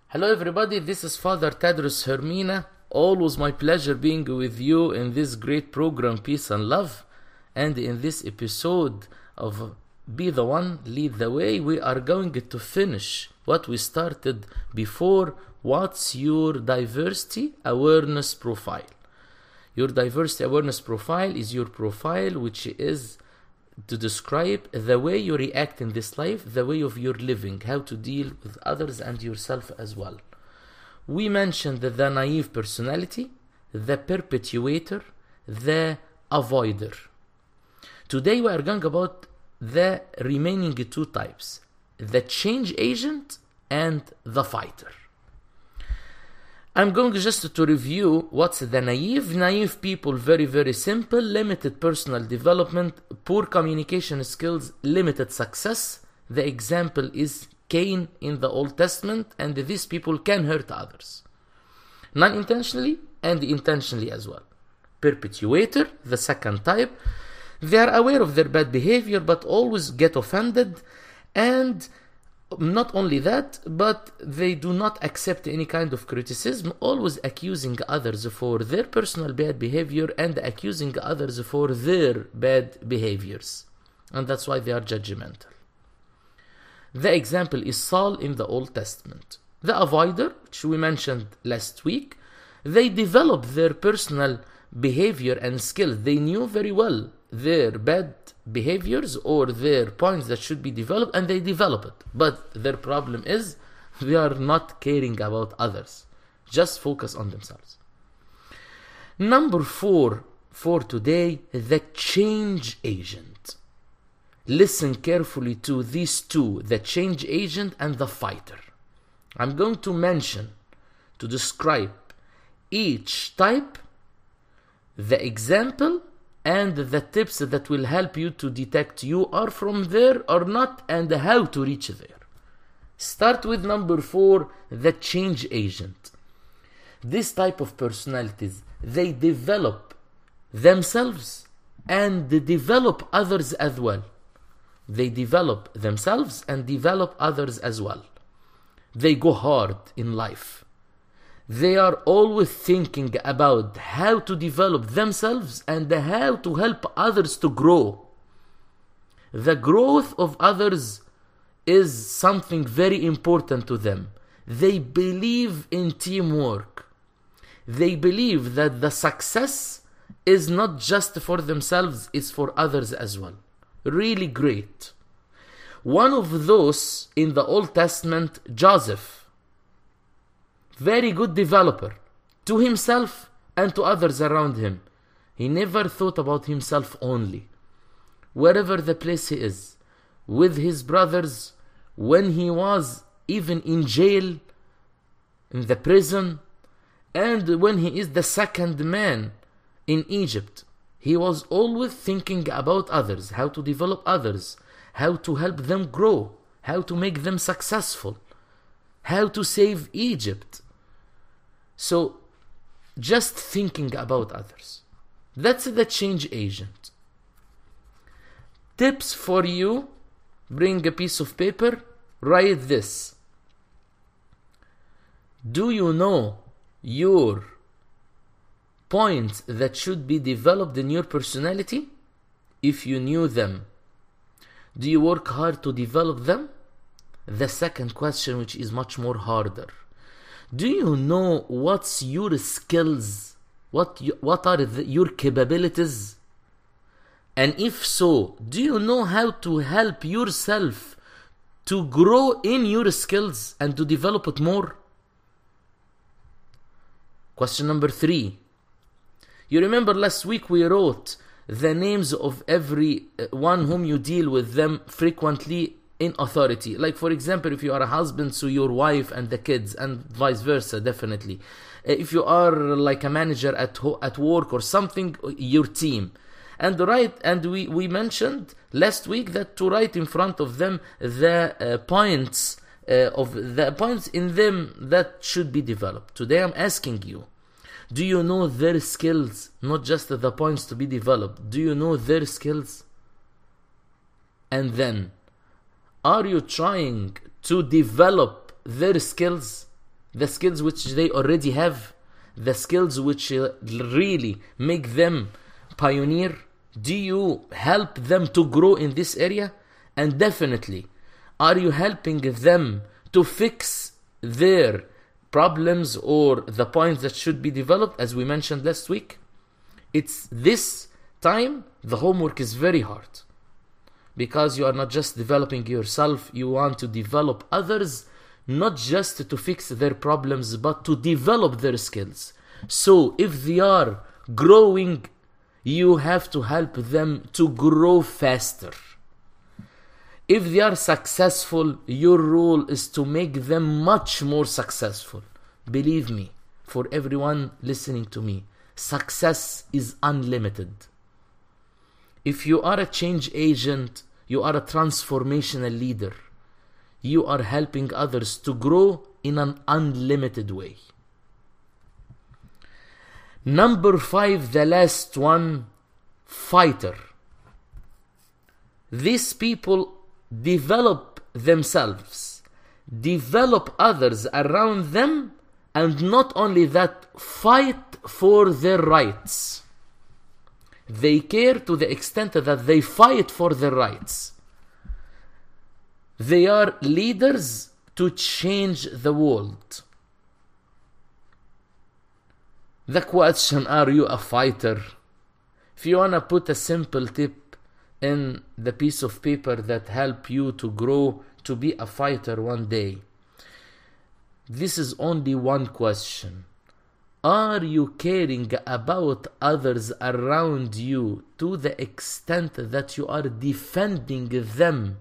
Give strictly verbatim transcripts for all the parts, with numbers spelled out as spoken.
Hello everybody, this is Father Tadros Hermina. Always my pleasure being with you in this great program, Peace and Love. And in this episode of Be the One, Lead the Way, we are going to finish what we started before. What's your diversity awareness profile? Your diversity awareness profile is your profile which is to describe the way you react in this life, the way of your living, how to deal with others and yourself as well. We mentioned the naive personality, the perpetuator, the avoider. Today we are going about the remaining two types, the change agent and the fighter. I'm going just to review what's the naive. Naive people, very, very simple, limited personal development, poor communication skills, limited success. The example is Cain in the Old Testament, and these people can hurt others. Non-intentionally and intentionally as well. Perpetuator, the second type. They are aware of their bad behavior, but always get offended, and not only that, but they do not accept any kind of criticism, always accusing others for their personal bad behavior and accusing others for their bad behaviors. And that's why they are judgmental. The example is Saul in the Old Testament. The avoider, which we mentioned last week, they developed their personal behavior and skills. They knew very well their bad behaviors or their points that should be developed, and they develop it. But their problem is they are not caring about others. Just focus on themselves. Number four for today, the change agent. Listen carefully to these two, the change agent and the fighter. I'm going to mention, to describe each type, the example, and the tips that will help you to detect you are from there or not, and how to reach there. Start with number four, the change agent. This type of personalities, they develop themselves and they develop others as well. They develop themselves and develop others as well. They go hard in life. They are always thinking about how to develop themselves and how to help others to grow. The growth of others is something very important to them. They believe in teamwork. They believe that the success is not just for themselves, it's for others as well. Really great. One of those in the Old Testament, Joseph. Very good developer to himself and to others around him. He never thought about himself only. Wherever the place he is, with his brothers, when he was even in jail, in the prison, and when he is the second man in Egypt, he was always thinking about others, how to develop others, how to help them grow, how to make them successful, how to save Egypt. So, just thinking about others. That's the change agent. Tips for you. Bring a piece of paper. Write this. Do you know your points that should be developed in your personality? If you knew them, do you work hard to develop them? The second question, which is much more harder. Do you know what's your skills? What you, what are the, your capabilities? And if so, do you know how to help yourself to grow in your skills and to develop it more? Question number three. You remember last week we wrote the names of every one whom you deal with them frequently in authority. Like for example, if you are a husband, so your wife and the kids, and vice versa, definitely. If you are like a manager at ho- at work or something, your team. And right, and we, we mentioned last week that to write in front of them the uh, points uh, of the points in them that should be developed. Today I'm asking you, do you know their skills? Not just the points to be developed. Do you know their skills? And then, are you trying to develop their skills? the skills which they already have, the skills which uh, really make them pioneer? Do you help them to grow in this area? And definitely, are you helping them to fix their problems or the points that should be developed, as we mentioned last week? It's this time the homework is very hard, because you are not just developing yourself, you want to develop others, not just to fix their problems, but to develop their skills. So if they are growing, you have to help them to grow faster. If they are successful, your role is to make them much more successful. Believe me, for everyone listening to me, success is unlimited. If you are a change agent, you are a transformational leader. You are helping others to grow in an unlimited way. Number five, the last one, fighter. These people develop themselves, develop others around them, and not only that, fight for their rights. They care to the extent that they fight for their rights. They are leaders to change the world. The question, are you a fighter? If you want to put a simple tip in the piece of paper that help you to grow to be a fighter one day, this is only one question. Are you caring about others around you to the extent that you are defending them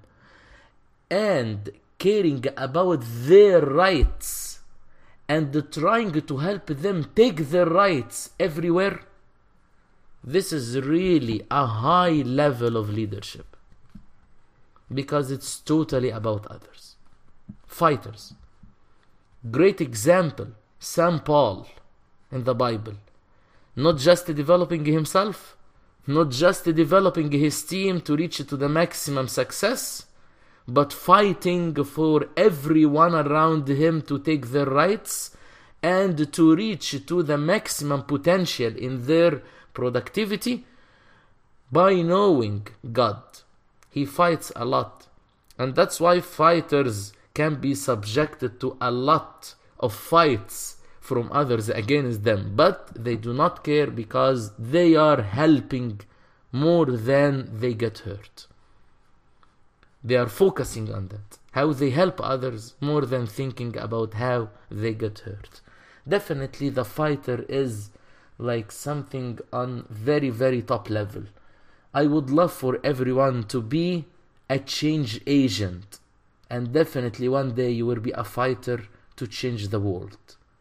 and caring about their rights and trying to help them take their rights everywhere? This is really a high level of leadership, because it's totally about others. Fighters. Great example, Saint Paul in the Bible. Not just developing himself, not just developing his team to reach to the maximum success, but fighting for everyone around him to take their rights and to reach to the maximum potential in their productivity by knowing God. He fights a lot, and that's why fighters can be subjected to a lot of fights from others against them, but they do not care because they are helping more than they get hurt. They are focusing on that, how they help others, more than thinking about how they get hurt. Definitely the fighter is like something on very, very top level. I would love for everyone to be a change agent, and definitely one day you will be a fighter to change the world.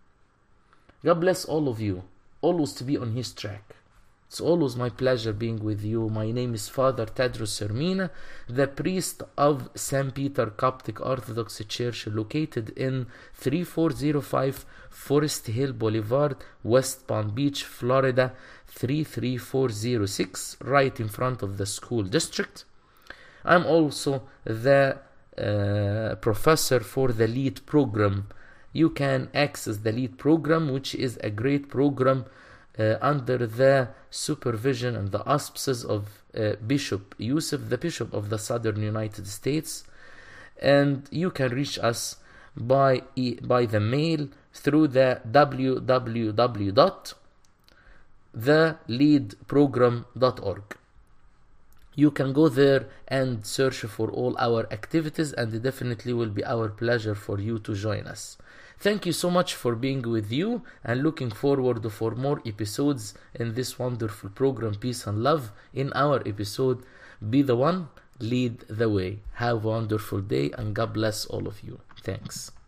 God bless all of you, always to be on His track. It's always my pleasure being with you. My name is Father Tadros Hermina, the priest of Saint Peter Coptic Orthodox Church, located in thirty-four oh five Forest Hill Boulevard, West Palm Beach, Florida, three three four oh six, right in front of the school district. I'm also the uh, professor for the LEAD program. You can access the LEAD program, which is a great program uh, under the supervision and the auspices of uh, Bishop Yusuf, the Bishop of the Southern United States. And you can reach us by e- by the mail through the w w w dot the lead program dot org. You can go there and search for all our activities, and it definitely will be our pleasure for you to join us. Thank you so much for being with you, and looking forward for more episodes in this wonderful program, Peace and Love. In our episode, Be the One, Lead the Way. Have a wonderful day, and God bless all of you. Thanks.